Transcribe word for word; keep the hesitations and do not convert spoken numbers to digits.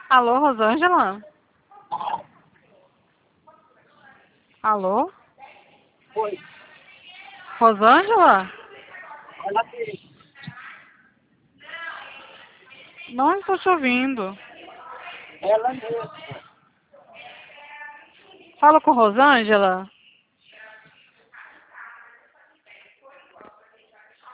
Alô, Rosângela? Alô? Oi. Rosângela? Ela fez. Não estou te ouvindo. Ela mesma. Fala com Rosângela.